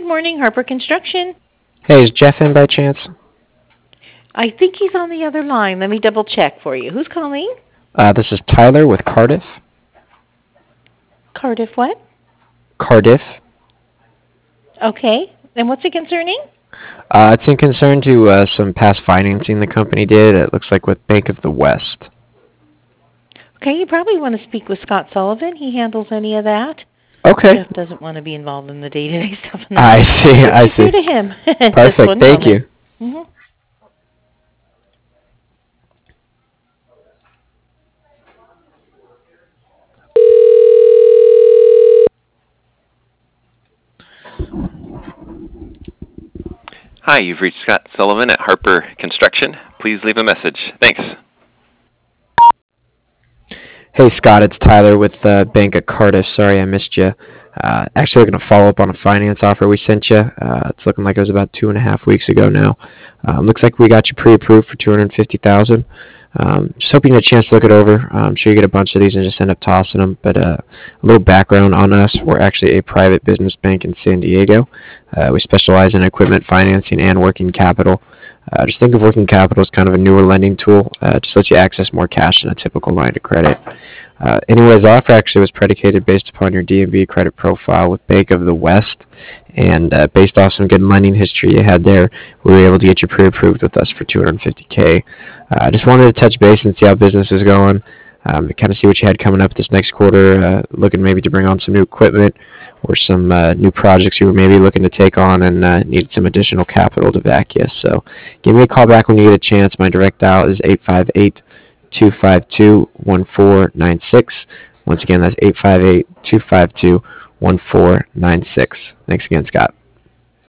morning, Harper Construction. Hey, is Jeff in by chance? I think he's on the other line. Let me double check for you. Who's calling? This is Tyler with Cardiff. Cardiff what? Cardiff. Okay. And what's it concerning? It's in concern to some past financing the company did. It looks like with Bank of the West. Okay, you probably want to speak with Scott Sullivan. He handles any of that. Okay. Jeff doesn't want to be involved in the day-to-day stuff. I see. I see. Go to him. Perfect. Thank you. Mm-hmm. Hi, you've reached Scott Sullivan at Harper Construction. Please leave a message. Thanks. Hey, Scott, it's Tyler with Bank of Cardiff. Sorry I missed you. Actually looking to follow up on a finance offer we sent you. It's looking like it was about 2.5 weeks ago now. Looks like we got you pre-approved for $250,000. Just hoping you get a chance to look it over. I'm sure you get a bunch of these and just end up tossing them. But a little background on us: we're actually a private business bank in San Diego. We specialize in equipment financing and working capital. Just think of working capital as kind of a newer lending tool. Just lets you access more cash than a typical line of credit. Anyways, the offer actually was predicated based upon your D&B credit profile with Bank of the West, and based off some good lending history you had there, we were able to get you pre-approved with us for $250K. I just wanted to touch base and see how business is going, kind of see what you had coming up this next quarter, looking maybe to bring on some new equipment or some new projects you were maybe looking to take on and needed some additional capital to back you. So give me a call back when you get a chance. My direct dial is 858-252-1496. Once again, that's 858-252-1496. Thanks again, Scott.